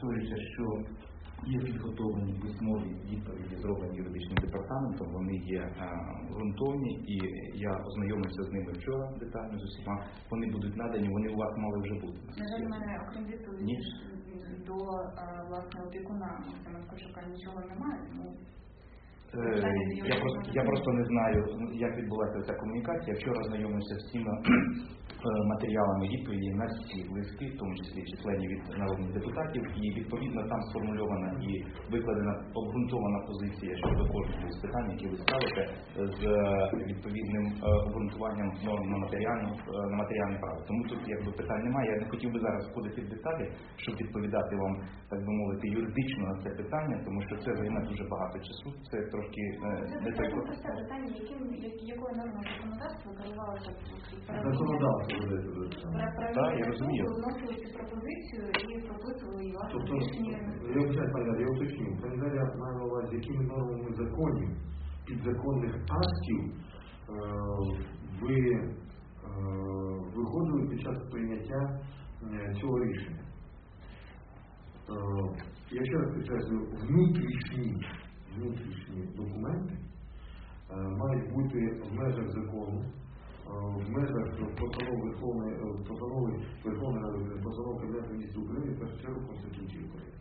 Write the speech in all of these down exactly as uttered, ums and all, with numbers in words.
повторюся, що є підготовлені письмові відповіді, зроблені юридичним департаментом, вони є а, ґрунтовні, і я ознайомився з ними вчора детально з усіма. Вони будуть надані, вони у вас мали вже бути. На жаль, у мене, окрім відповіді до а, власне опікуна Максима Ткачука, нічого немає, тому... Я просто, я просто не знаю, як відбулася ця комунікація. Вчора знайомився з всіма матеріалами відповіді на всі листи, в тому числі численні від народних депутатів, і відповідно там сформульована і викладена обґрунтована позиція щодо кожного з питань, які ви ставите, з відповідним обґрунтуванням норм на матеріальне, на матеріальне право. Тому тут якби питань немає. Я не хотів би зараз входити в деталі, щоб відповідати вам, так би мовити, юридично на це питання, тому що це займе дуже багато часу. Це трошки не той процес. Це питання, яким, якою нормою законодавства керувалося законодавство. Так, я розумію. Ви вносили цю пропозицію і прописували її власне Тобто, рішення. я вважаю, пані, я уточню, пані Дар'я має на увазі, якими нормами законів, підзаконних актів е, ви е, виходили під час прийняття е, цього рішення. Е, я ще раз підкреслюю, внутрішні, внутрішні документи е, мають бути в межах закону, в межах постанови Верховної постанови Верховної Ради, постанови Кабінету Міністрів України, в першу чергу Конституції України.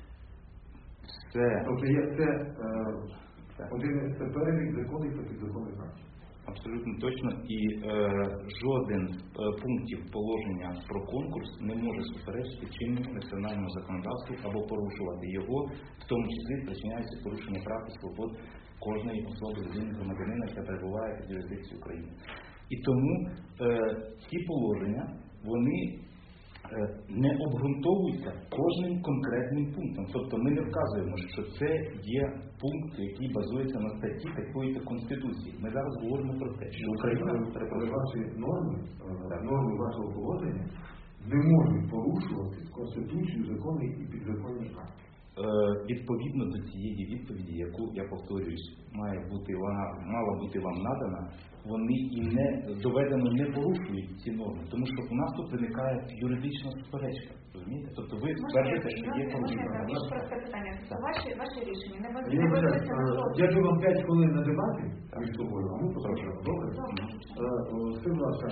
Це... Тобто є це, це. один це перелік законів та підзаконних актів. Абсолютно точно. І е, жоден з е, пунктів положення про конкурс не може суперечити чинному національному законодавству або порушувати його, в тому числі спричиняється порушення прав і свобод кожної особи, людини, громадянина, яка перебуває під юрисдикцією України. І тому е, ці положення, вони е, не обґрунтовуються кожним конкретним пунктом. Тобто ми не вказуємо, що це є пункт, який базується на статті такої-то Конституції. Ми зараз говоримо про те, що Україна... Але ваші норми, норми вашого положення не можуть порушувати Конституцію, закони і підзаконні акти. Відповідно до цієї відповіді, яку, я повторююсь, має бути, вона мала бути вам надана, вони і не доведено не порушують ці норми, тому що у нас тут виникає юридична суперечка, розумієте? Тобто ви стверджуєте, що є порушення. Більш просте питання. Ваші, ваші рішення не Я базуються на Я даю вам п'ять хвилин на дебати між собою, а ми продовжуємо. Добре? Скажіть, будь ласка,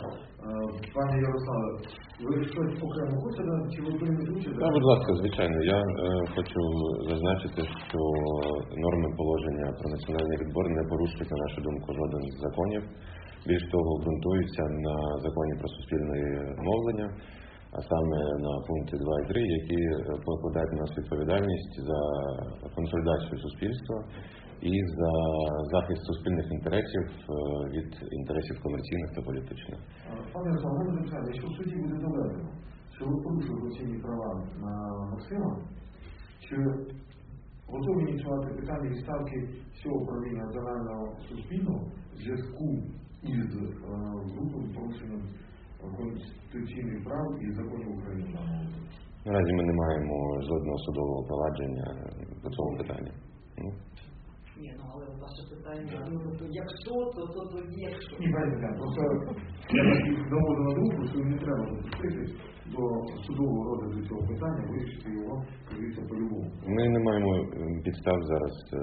пані Ярославе, ви щось окремо хочете, чи ви приймете участь? Так, будь ласка, звичайно. Я е, хочу зазначити, що норми положення про національний відбор не порушують, на нашу думку, жоден з законів. Більш того, ґрунтуються на законі про суспільне мовлення, а саме на пункті два і три, які покладають на нас відповідальність за консолідацію суспільства і за захист суспільних інтересів від інтересів комерційних та політичних. Пане Ярославе, можна запитати, якщо в суді буде доведено, що ви порушили конституційні права на Максима, чи готові ініціювати питання відставки всього управління Національного суспільного в зв'язку із е, групою порушенням конституційних прав і законів України? Наразі ми не маємо жодного судового провадження по цьому питанню. Ну? Ні, ну але ваше питання, ну, то якщо, то, то, то якщо. Ні, правильно, просто я доводу на думку, що не треба допустити до судового розгляду цього питання, вирішити його, кажіться, по-любому. Ми не маємо підстав зараз е,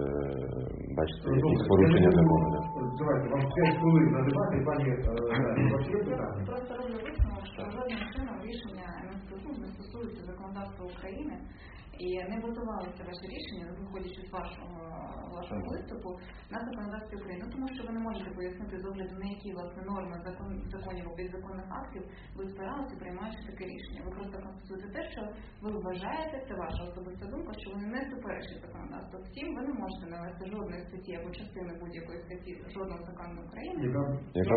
бачити якісь порушення закону. Да. Давайте, вам п'ять хвилин на дебати, і пані ваші питання. Просто роблю висновок, що жодним чином рішення МСТУ не стосується законодавства України. І не базувалися ваші рішення, виходячи з вашого, вашого виступу, на законодавстві України. Ну, тому що ви не можете пояснити з огляду, на які власне норми закон, законів або підзаконних актів ви спиралися, приймаючи таке рішення. Ви просто констатуєте те, що ви вважаєте, це ваша особиста думка, що вони не суперечать законодавству. Втім, ви не можете навести жодної статті або частини будь-якої статті жодного закону України, яка, яка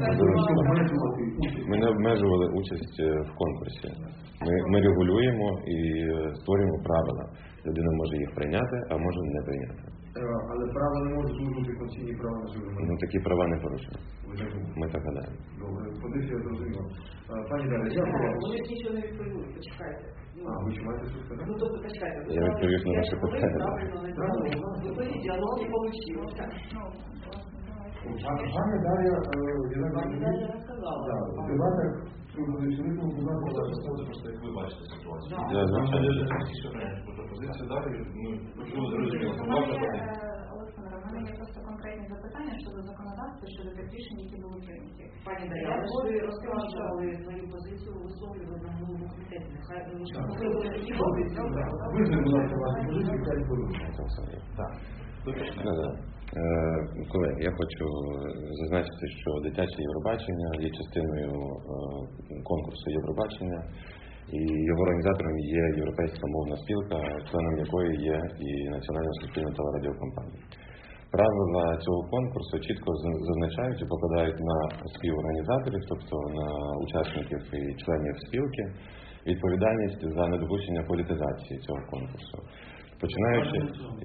ми не обмежували участь в конкурсі. Ми, ми регулюємо і створюємо правила. Людина може їх прийняти, а може не прийняти. Але права не можуть служити конституційні права на життя. Ну, такі права не порушені. Ми так гадаємо. Добре, позиція зрозуміла. Пані Дар'я, дякую. Вони ж нічого не відповіли, почекайте. А, ви що маєте щось сказати? Ну, тобто, почекайте. Я відповів на ваше питання. Правильно, не дали. Відповіді, діалог не вийшло. Пані Дар'я, Пані Дар'я розказала. в дебатах Просто як ви бачите ситуацію. Да. Я, звичайно. Пропозицію далі, ми почули зрозуміло. У мене є, е, Олександра, у мене є просто конкретні запитання щодо законодавства, щодо тих рішень, які були прийняті. Пані Я Дар'я, ви хочу ж розказували свою позицію, висловлювали на голову комітету. Нехай ви вже Так. висловили такі позиції. Визнаємо, будь ласка, вашу позицію, п'ять хвилин. Так. Да, да. Е, Колеги, я хочу зазначити, що дитяче Євробачення є частиною е, конкурсу Євробачення, і його організатором є Європейська мовна спілка, членом якої є і Національна суспільна телерадіокомпанія. Правила цього конкурсу чітко зазначають і покладають на співорганізаторів, тобто на учасників і членів спілки, відповідальність за недопущення політизації цього конкурсу. Починаючи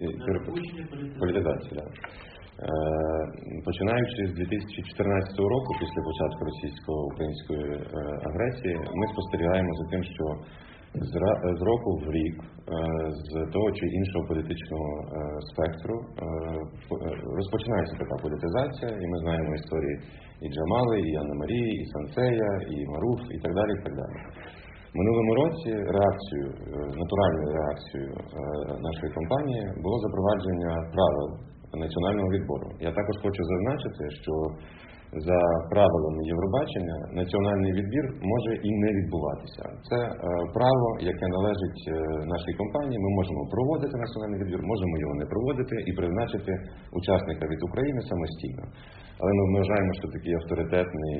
політизації, да. Е, починаючи з дві тисячі чотирнадцятого року, після початку російсько-української е, агресії, ми спостерігаємо за тим, що з, ра- з року в рік е, з того чи іншого політичного е, спектру е, розпочинається така політизація, і ми знаємо історії і Джамали, і Анни Марії, і Сансея, і Маруф, і так далі, і так далі. В минулому році реакцією, натуральною реакцією нашої компанії було запровадження правил національного відбору. Я також хочу зазначити, що за правилами Євробачення національний відбір може і не відбуватися. Це право, яке належить нашій компанії. Ми можемо проводити національний відбір, можемо його не проводити і призначити учасника від України самостійно. Але ми вважаємо, що такий авторитетний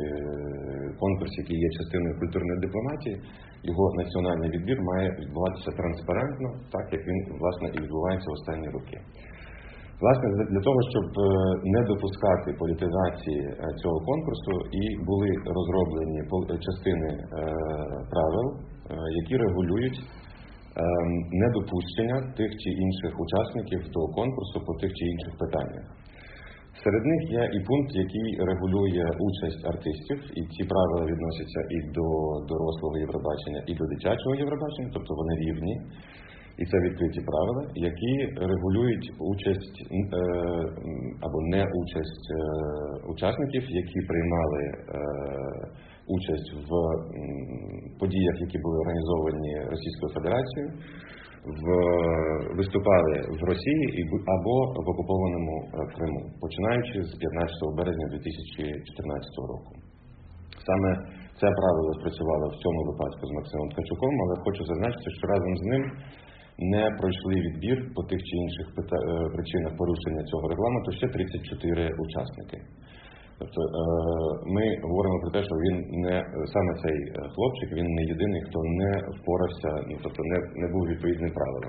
конкурс, який є частиною культурної дипломатії, його національний відбір має відбуватися транспарентно, так як він, власне, і відбувається в останні роки. Власне, для того, щоб не допускати політизації цього конкурсу, і були розроблені частини правил, які регулюють недопущення тих чи інших учасників того конкурсу по тих чи інших питаннях. Серед них є і пункт, який регулює участь артистів, і ці правила відносяться і до дорослого Євробачення, і до дитячого Євробачення, тобто вони рівні. І це відкриті правила, які регулюють участь е, або не участь е, учасників, які приймали е, участь в м, подіях, які були організовані Російською Федерацією, в, виступали в Росії або в окупованому Криму, починаючи з п'ятнадцятого березня дві тисячі чотирнадцятого року. Саме це правило спрацювало в цьому випадку з Максимом Ткачуком, але хочу зазначити, що разом з ним не пройшли відбір по тих чи інших причинах порушення цього регламенту ще тридцять чотири учасники. Тобто ми говоримо про те, що він не саме цей хлопчик, він не єдиний, хто не впорався, ну тобто не, не був відповідним правилам.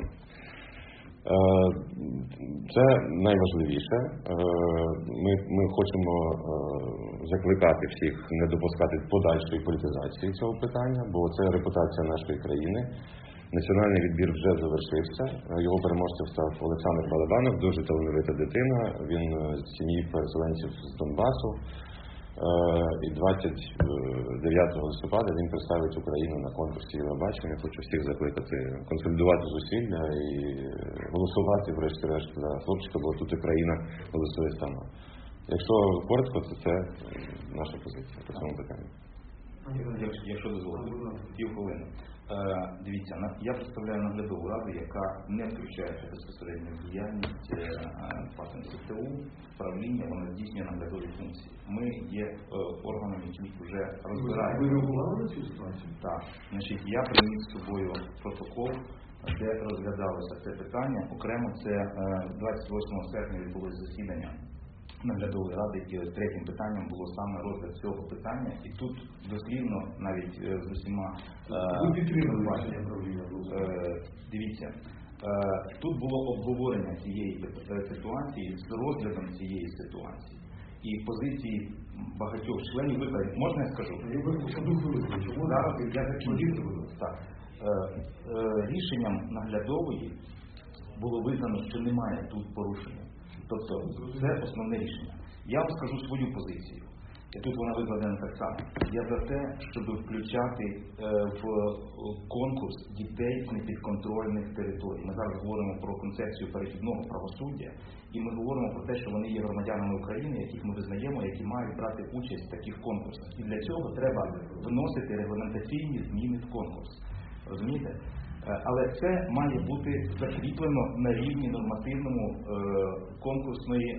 Це найважливіше. Ми, ми хочемо закликати всіх не допускати подальшої політизації цього питання, бо це репутація нашої країни. Національний відбір вже завершився. Його переможцем став Олександр Балабанов, дуже талановита дитина. Він з сім'ї переселенців з Донбасу. І двадцять дев'ятого листопада він представить Україну на конкурсі Євробачення. Хочу всіх закликати консолідувати зусилля і голосувати, врешті-решт, за хлопчика, бо тут Україна голосує сама. Якщо коротко, то це наша позиція по цьому питанню. Якщо, якщо дозволите, пів хвилини. Е, дивіться, на, я представляю наглядову раду, яка не включається безпосередньо в діяльність е, власне, СТУ, правління, вона здійснює наглядові функції. Ми є е, органом, який вже розбирає. Ви регулювали цю ситуацію? Так. Значить, я приніс з собою протокол, де розглядалося це питання. Окремо це е, двадцять восьмого серпня відбулося засідання наглядової ради, і третім питанням було саме розгляд цього питання, і тут дослівно навіть е, з усіма Ви підтримали бачення правління? Дивіться, е, тут було обговорення цієї ситуації з розглядом цієї ситуації. І позиції багатьох членів виборів, можна я скажу? Зараз я закінчу. Так. Е, е, рішенням наглядової було визнано, що немає тут порушення. Тобто це основне рішення. Я вам скажу свою позицію. І тут вона викладена так само. Я за те, щоб включати е, в конкурс дітей з непідконтрольних територій. Ми зараз говоримо про концепцію перехідного правосуддя, і ми говоримо про те, що вони є громадянами України, яких ми визнаємо, які мають брати участь в таких конкурсах. І для цього треба вносити регламентаційні зміни в конкурс. Розумієте? Е, але це має бути закріплено на рівні нормативному е, конкурсної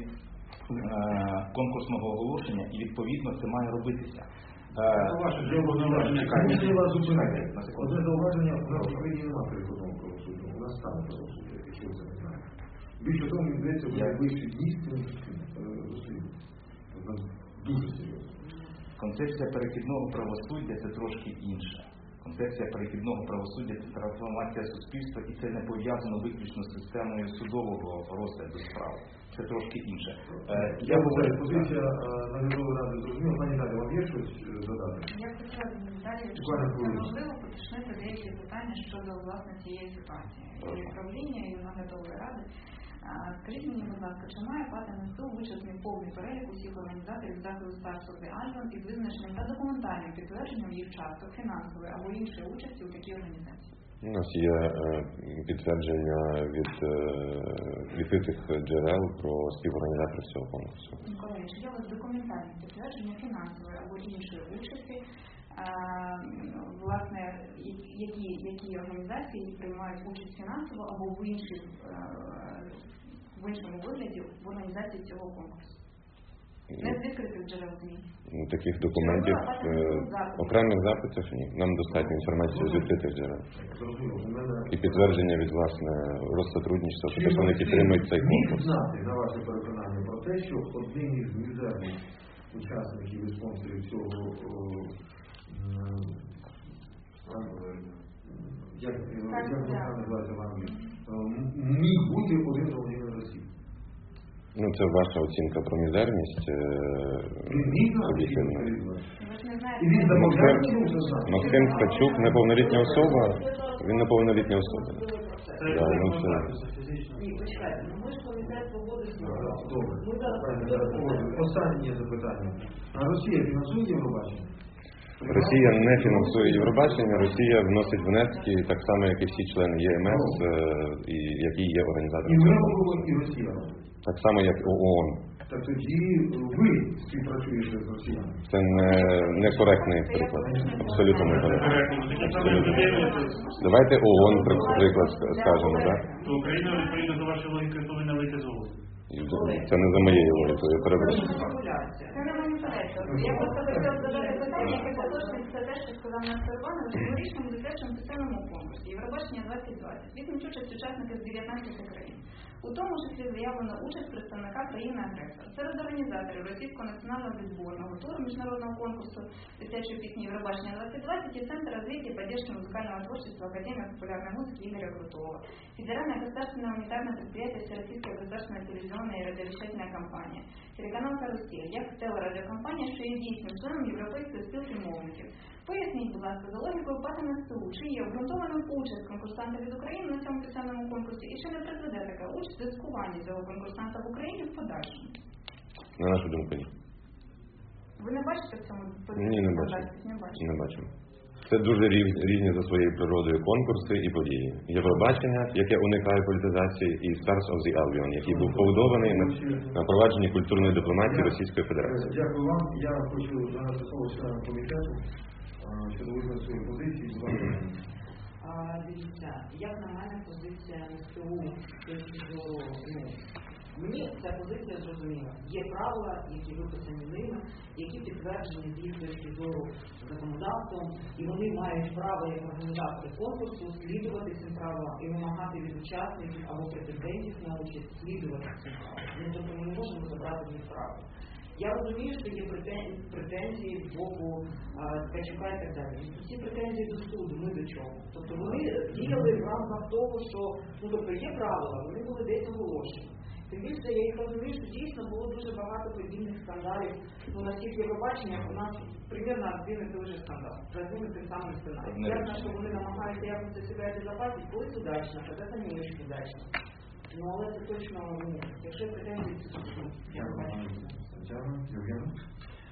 конкурсного оголошення, і відповідно це має робитися. Ваше зауваження, одне зауваження, у нас в Україні немає переходного правосуддя, у нас стане правосуддя, якщо ви це не знаєте. Більше того, мені здається, в найближчі дні з цим розслідування. Дуже серйозно. Концепція перехідного правосуддя – це трошки інше. Концепція перехідного правосуддя – це трансформація суспільства, і це не пов'язано виключно з системою судового розгляду справ. Це трошки інше. Е, Я говорю, позиція наглядової ради зрозуміла. Пані Далі, вам є щось додати? Я хотіла б далі, що Буквально це хвилину. можливо поточнити деякі питання щодо власне цієї ситуації. І управління, і наглядової ради. А, Скажіть мені, будь ласка, чи має ПАТ НСТУ вичерпний повний перелік усіх організаторів заходу Stars of the Albion із визначенням та документальним підтвердженням їх часток, фінансової або іншої участі у такій організації? У нас є е, підтвердження від е, відкритих джерел про співорганізаторів цього конкурсу. Колеги, чи є у вас документальне підтвердження фінансової або іншої участі, а, власне, які, які організації приймають участь фінансово або в інших в іншому вигляді в організації цього конкурсу? Не з відкритих джерел ЗМІ. Таких документів е, окремих запитів ні. Нам достатньо інформації з відкритих джерел. І підтвердження від власне розсотрудничества, що тобто вони підтримують цей Міг конкурс. знати, на ваше переконання, про те, що одним із мізерних учасників і спонсорів цього о, о, як, як вона називається в Англії, міг бути один громадянин Росії. Ну, це ваша оцінка про мізерність. Він міг знати, що об'єктивна. він знає. Ви ж не знаєте, І він замовляв, що вже знав. Максим Ткачук неповнолітня особа, він неповнолітня особа. Да, ну, це... Ні, почекайте, ну ми ж комітет свободи слова. Добре. Ми зараз Останнє запитання. А Росія фінансує Євробачення? Росія не фінансує Євробачення, Росія вносить внески так само, як і всі члени ЄМС, е, і які є І організаторами ми цього робимо, конкурсу. і Росія робить. Так само, як і ООН. Так тоді ви співпрацюєте з росіянами. Це не некоректний приклад. Абсолютно некоректний. Абсолютно. Давайте ООН приклад скажемо, так? То Україна, відповідно до вашої логіки, повинна вийти з угоди. Це не за моєю логікою, я перепрошую. маніпуляція. це не маніпуляція. Я просто хотіла задати питання, яке поточне все те, що сказав Нестор Іванович, що рішення буде затверджено в спеціальному конкурсі Євробачення двадцять двадцять. Візьмуть участь учасники з дев'ятнадцяти країн. У тому числі заявлено участь представника країни-агресора. Серед організаторів Російського національного відборного туру міжнародного конкурсу дитячої пісні Євробачення двадцять двадцять и Центр развития и поддержки музыкального творчества Академии популярной музыки Игоря Крутого. Федеральное государственное унитарное предприятие Всероссийская государственная телевизионная и радиовещательная компания. Телеканал «Карусель» як телерадіокомпанія, що є дійсним членом Європейської спілки мовників. Поясніть, будь ласка, за логікою ПАТ НСТУ, чи є обґрунтованою участь конкурсанта від України на цьому спеціальному конкурсі, і чи не призведе така участь до цькування цього конкурсанта в Україні в подальшому? На нашу думку, ні. Ви не бачите в цьому Ні, не бачимо. Не бачите. Не бачимо. Це дуже різні, різні за своєю природою конкурси і події. Євробачення, яке уникає політизації, і Stars of the Albion, який був побудований на, на провадженні культурної дипломатії Російської Федерації. Дякую вам. Я хочу надати слово членам комітету а, щодо визнання своєї позиції. Будь ласка. А, дивіться, як на мене позиція НСТУ з точки зору, ну, мені ця позиція зрозуміла. Є правила, які виписані ними, які підтверджені з їх точки зору законодавством, і вони мають право, як організатори конкурсу, слідувати цим правилам і вимагати від учасників або претендентів на участь слідувати цим правилам. Ну, тобто ми не можемо забрати від правил. Я розумію, що є претензії з боку Ткачука і так далі. Ці претензії до суду, ми до чого? Тобто вони діяли в рамках того, що, ну тобто є правила, вони були десь оголошені. Тим більше я їх розумію, що дійсно було дуже багато подібних скандалів. Ну, на всіх Євробаченнях у нас примерно один і той же скандал. Один і той самий сценарій. Ясно, що вони намагаються якось до себе безопасити, колись удачно, коли це не дуже удачно. Ну, але це точно, ну, якщо претензії, то точно. Дякую. Євген?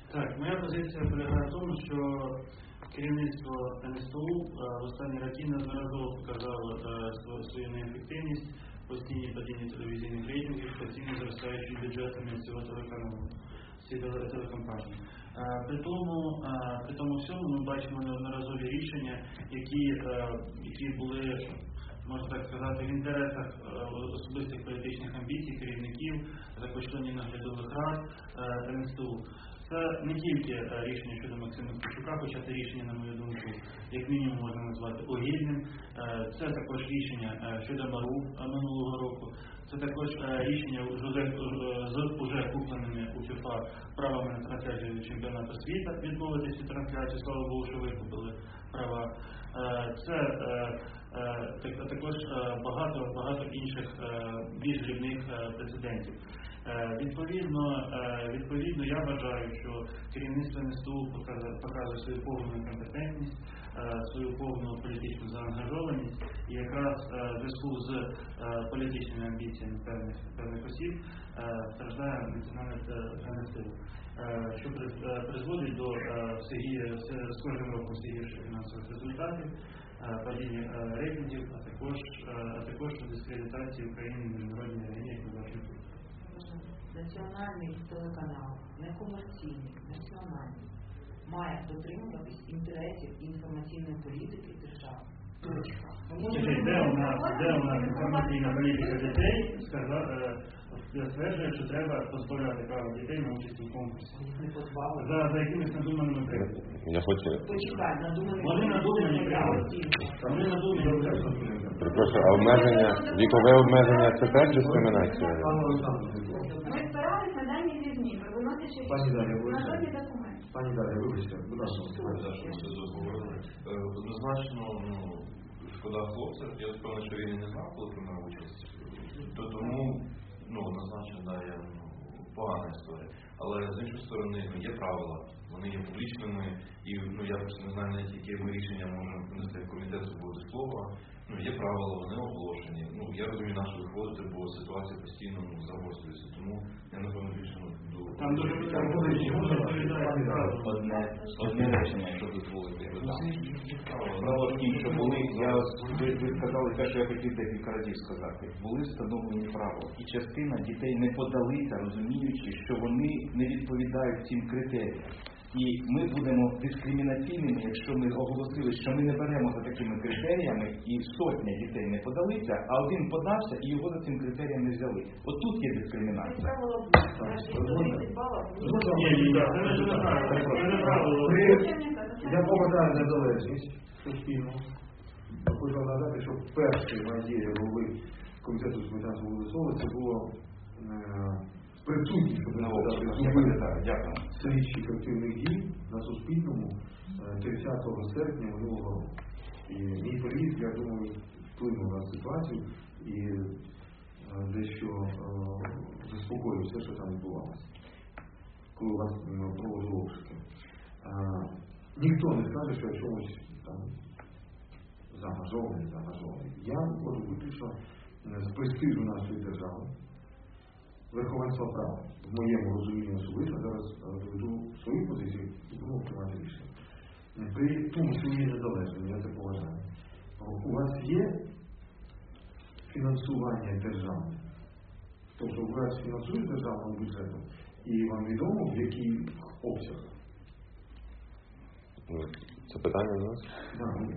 Так, моя позиція полягає в тому, що керівництво ен ес те у в останні роки неодноразово показало е, св- свою неефективність, постійні падіння телевізійних рейтингів, постійно зростаючи бюджетами цього телеканалу, цієї теле- телекомпанії. Е, При тому, е, при тому всьому ми бачимо неодноразові рішення, які, е, які були, можна так сказати, в інтересах е, особистих політичних амбіцій, керівників, також членів наглядових рад е, ен ес те у. Це не тільки е, рішення щодо Максима Ткачука, хоча це рішення, на мою думку, як мінімум можна назвати огидним. Е, Це також рішення е, щодо МАРУ е, минулого року. Це також е, рішення з уже, е, з уже купленими у ФІФА правами на трансляцію чемпіонату світу, відмовитися від трансляції, слава Богу, що викупили права. Е, Це е, е, так- також е, багато, багато інших е, більш дрібних е, прецедентів. Е, Відповідно, е, відповідно, я вважаю, що керівництво ен ес те у показує, показує свою повну компетентність, е, свою повну політичну заангажованість, і якраз е, в зв'язку з е, політичними амбіціями певних, певних осіб е, страждає національне ен ес те у, е, що приз- е, призводить до е, все гі- все- з кожним роком все гірших фінансових результатів, е, падіння е, рейтингів, а також, е, а також дискредитації України в міжнародній арені, як ми бачимо тут. Національний телеканал, некомерційний, національний, має дотримуватись інтересів інформаційної політики держави. Точка. Скажіть, де у нас, де у нас інформаційна політика дітей сказа- е, стверджує, що треба позбавляти права дітей на участь у конкурсі? Їх не позбавили. За, за якимись надуманими приводами. Я хочу, Почекай, надумані. Вони надумані приводи. Вони надумані приводи. перепрошую, а обмеження, вікове обмеження це теж дискримінація? Пане Олександр, Ми спирались на дані різні, виносячи Пані Дар'я, ви на ще? жодні документи. пані Дар'я, вибачте, будь ласка. За що ми це договорили. Е, Однозначно, ну, шкода хлопця, я впевнений, що він і не знав, коли приймав участь. То тому, ну, однозначно, да, я, ну, погана історія. Але з іншої сторони, ну, є правила, вони є публічними, і, ну, я просто не знаю, навіть які ми рішення можемо внести в комітет свободи слова. Ну, є правила, вони оголошені. Ну, я розумію, на що виходити, бо ситуація постійно, ну, загострюється. Тому я, напевно, більше, ну, до... Там дуже питання політичні, вони відповідають правилам. Одне, одне речення, якщо дозволите, я додам. Справа в тім, що були, я, ви, ви сказали те, що я хотів декілька разів сказати. Були встановлені правила. І частина дітей не подалися, розуміючи, що вони не відповідають цим критеріям. І ми будемо дискримінаційними, якщо ми оголосили, що ми не беремо за такими критеріями, і сотня дітей не подалися, а один подався, і його за цим критерієм не взяли. От тут є дискримінація. Правило, тридцять балів. Ні, ні, так, це не правило. Це не правило. Я поважаю незалежність суспільну. Хочу нагадати, що перший надія голови комітету з питань свободи слова це було е, присутність, щоб не сказати, Я пам'ятаю, дякую. слідчих активних дій на Суспільному е, тридцятого серпня минулого року. І мій приїзд, я думаю, вплинув на ситуацію і е, дещо е, заспокоїв все, що там відбувалося, коли у вас е, проводили обшуки. Е, ніхто не скаже, що я чомусь там заангажований, заангажований. Я виходжу виключно з престижу нашої держави, верховенства права. В моєму розумінні особисто зараз доведу свою позицію і буду приймати рішення. При тому, що є незалежним, я це поважаю. У вас є фінансування державне? Тобто ви вас фінансуєте державним бюджетом і вам відомо, в який обсяг? Це питання до нас? Да, ну,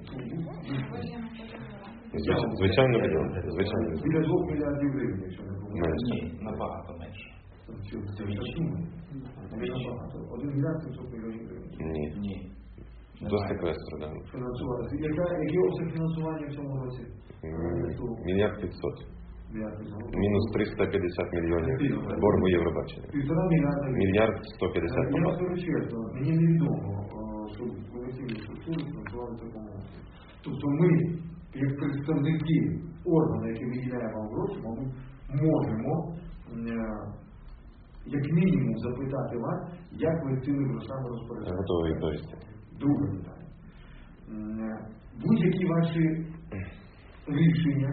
Звичайно, звичайно відомо. Звичайно відомо. біля двох мільярдів гривень, якщо не помиляюсь. Ні, набагато менше. Це суми. Набагато. Один мільярд сімсот мільйонів гривень. Ні. Ні. До секвестру, да. Фінансувати. Яка, який обсяг фінансування в цьому році? М, Мільярд п'ятсот. Мільярд п'ятсот. Мінус триста п'ятдесят мільйонів боргу Євробачення. Півтора мільярда гривень. Мільярд сто п'ятдесят Я попад. скажу чесно, мені невідомо, що комерційні структури фінансували такому. Тобто ми, як представники органу, які виділяє вам гроші, ми можемо е, як мінімум запитати вас, як ви цими грошами Я розпоряджаєте. готовий відповісти. Друге питання. Е, Будь-які ваші рішення,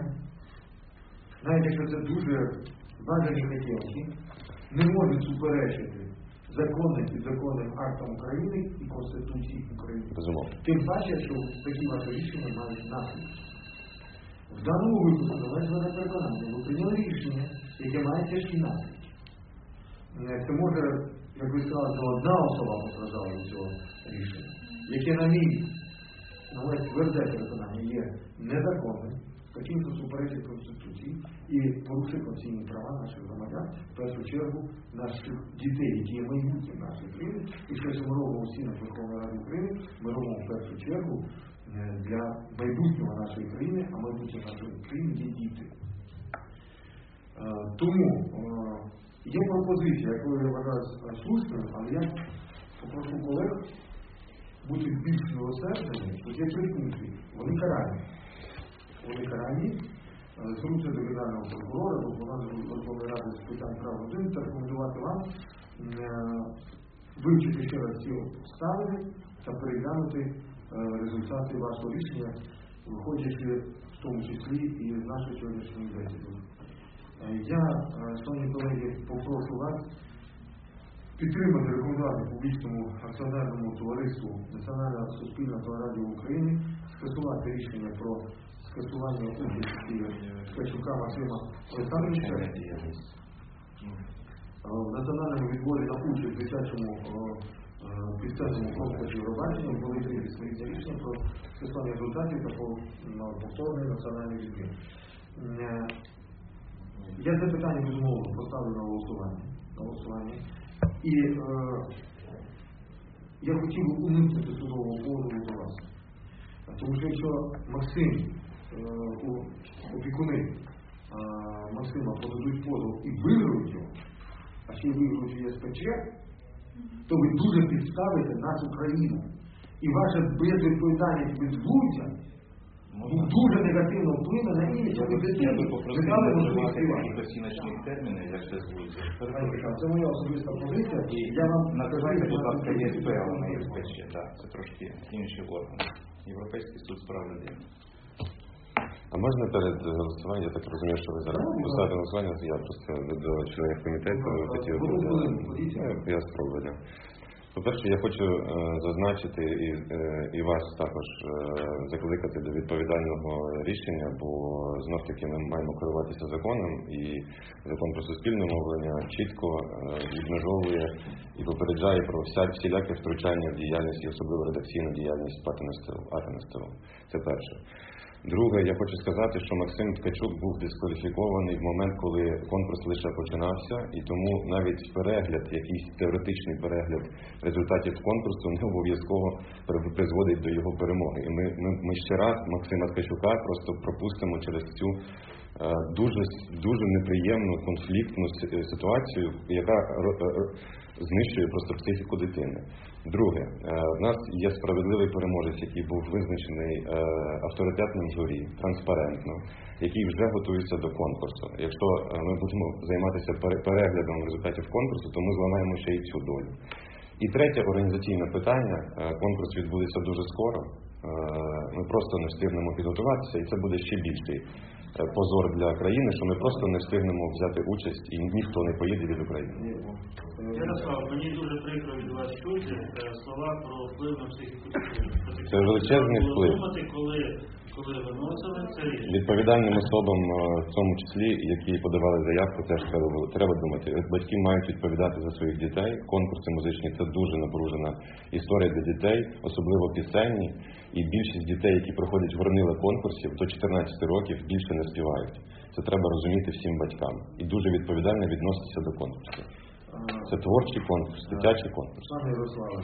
навіть якщо це дуже бажані хотілки, не можуть суперечити законним і законним актам України і Конституції України. Безумовно. Тим паче, що такі ваші рішення мають наслідки. В даному випадку, належне переконання, ви прийняли рішення, яке має тяжкі наслідки. Це може, як ви сказали, що одна особа постраждала від цього рішення, яке, на мій, на моє тверде переконання, є незаконним, таким, що суперечить Конституції і порушує конституційні права наших громадян, в першу чергу наших дітей, які є майбутнім нашої країни, і що ми робимо в стінах Верховної Ради України, ми робимо в першу чергу для майбутнього нашої країни, а майбутнє нашої країни є діти. Тому є пропозиція, яку я вважаю слушною, але я попрошу колег бути більш милосердними, що є три пункти. Вони карані. Вони карані. Звернутися до Генерального прокурора, до Верховної Ради з питань прав людини та рекомендувати вам вивчити ще раз ці обставини та переглянути результати вашого рішення, виходячи в тому числі і з нашої сьогоднішньої бесіди. Я, шановні колеги, попрошу вас підтримати, рекомендувати публічному акціонерному товариству Національного суспільного телерадіо України скасувати рішення про скасування участі Ткачука Максима Олександровича в національному відборі на участь в дитячому підстежному конкурсі Євробачення були прийняті свої рішення про скасування результатів та повторний національний відбір. Я це питання, безумовно, поставлю на голосування. На голосування. І е, я хотів би уникнути судового позову до вас. Тому що якщо Максим, е, опікуни е, Максима подадуть позов і виграють його, а ще й виграють в ЄСПЧ, то ви дуже підставите нашу країну. І ваша безвідповідальність безглуздя дуже негативно вплине на імідж. Я би попросив не вживати якісь оціночних термінів, як безглуздя. Це моя особиста позиція. І я вам називайте, будь ласка, ЄСП, а не ЄСПЧ. Так, це трошки інші органи. Європейський суд з прав людини. А можна перед голосуванням, я так розумію, що ви зараз поставите голосування, я просто до членів комітету хотів би, я спробую. По-перше, я хочу е, зазначити і, е, і вас також е, закликати до відповідального рішення, бо знов-таки ми маємо керуватися законом, і закон про суспільне мовлення чітко е, відмежовує і попереджає про вся, всіляке втручання в діяльність, і особливо редакційну діяльність АТНСТУ. Це перше. Друге, я хочу сказати, що Максим Ткачук був дискваліфікований в момент, коли конкурс лише починався, і тому навіть перегляд, якийсь теоретичний перегляд результатів конкурсу не обов'язково призводить до його перемоги. І ми, ми, ми ще раз Максима Ткачука просто пропустимо через цю е, дуже, дуже неприємну конфліктну ситуацію, яка е, е, знищує просто психіку дитини. Друге, в нас є справедливий переможець, який був визначений авторитетним журі, транспарентно, який вже готується до конкурсу. Якщо ми будемо займатися переглядом результатів конкурсу, то ми зламаємо ще й цю долю. І третє організаційне питання. Конкурс відбудеться дуже скоро. Ми просто не встигнемо підготуватися, і це буде ще більший позор для країни, що ми просто не встигнемо взяти участь і ніхто не поїде від України. Ярослав, мені дуже прикро від вас чути слова про вплив на психіку дитини. Це величезний вплив. Думати, коли, коли виносили це рішення. Відповідальним особам, в тому числі, які подавали заявку, теж треба, треба думати. Батьки мають відповідати за своїх дітей. Конкурси музичні – це дуже напружена історія для дітей, особливо пісенні. І більшість дітей, які проходять горнила конкурсів, до чотирнадцяти років більше не співають. Це треба розуміти всім батькам. І дуже відповідально відноситися до конкурсів. Це творчий конкурс, дитячий конкурс. Пане Ярославе,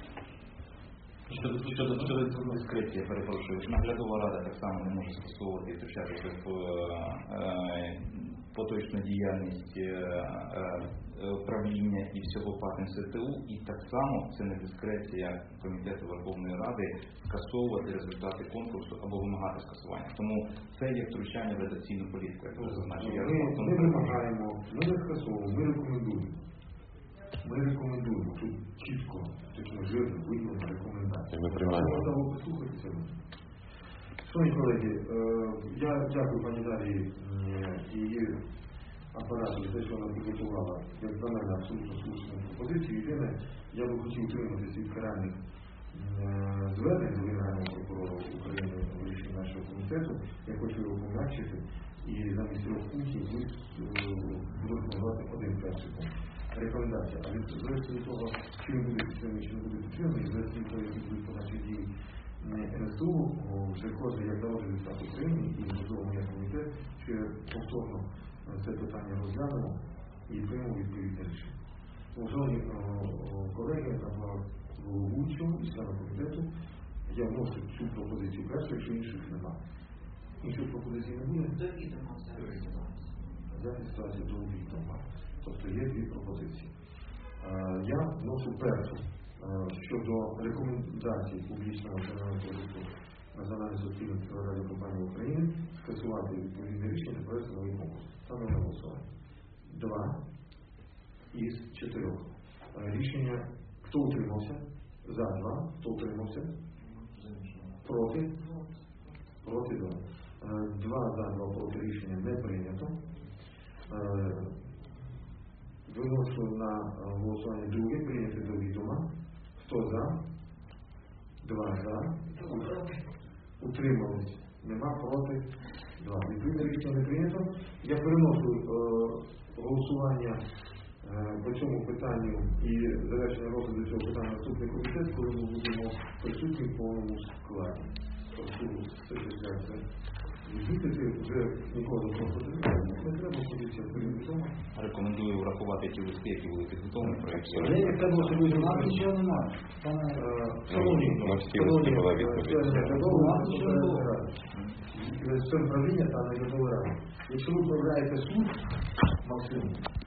Щодо, щодо, щодо дискреції, я перепрошую, наглядова рада так само не може скасовувати і втручатися в е, поточну діяльність е, е, правління і всього ПАТ НСТУ, і так само це не дискреція Комітету Верховної Ради скасовувати результати конкурсу або вимагати скасування. Тому це є втручання в редакційну політику, як ви зазначили. Ми, ми вимагаємо, ми не скасовуємо, ми рекомендуємо. Ми рекомендуємо тут чітко, таким жирним, виділено рекомендації. Ми приймаємо. Можна було послухатися. Шановні колеги, я дякую пані Дарії і її апарату за те, що вона підготувала, як на мене, абсолютно слушну пропозицію. Єдине, я би хотів утриматися від каральних е, звернень до Генерального прокурора України в рішенні нашого комітету. Я хочу його пом'якшити і замість трьох пунктів ви буду назвати один перший пункт. Рекомендація. А від залежно від того, чи він буде підтриманий, чи не буде підтриманий, залежно від того, які будуть подачі дії ен ес те у, вже кожен як народний депутат України і можливо моя комітет, що я повторно це питання розглянемо і приймемо відповідне рішення. Шановні колеги, головуючого і члена комітету, я вношу цю пропозицію першу, якщо інших немає. Інших пропозицій не буде? До відома зараз. Зараз ситуація до відома. Тобто є дві пропозиції. Я вношу першу щодо рекомендацій публічного національного продукту Національної суспільної радіокомпанії України скасувати відповідне рішення та провести новий конкурс. Саме на голосування. Два із чотирьох. Рішення, хто утримався? За два. Хто утримався? Проти? Проти два. Два за, два проти рішення не прийнято. Виношу на голосування друге, прийняти до відома. Хто за? Два за. Утримались. Нема проти. Два. Відповідне рішення не прийнято. Я переношу е, голосування е, по цьому питанню і завершення розгляду цього питання наступний комітет, коли ми будемо присутні в повному складі. Тобто, це це відмітити вже ніколи просто не треба, позиція відома. Рекомендую врахувати ті листи, які були підготовлені, про які Але як це було сьогодні? Нам нічого немає. Шановні, на всі листи була відповідь. Член правління та наглядової ради. Якщо ви управляєте суд, Максим,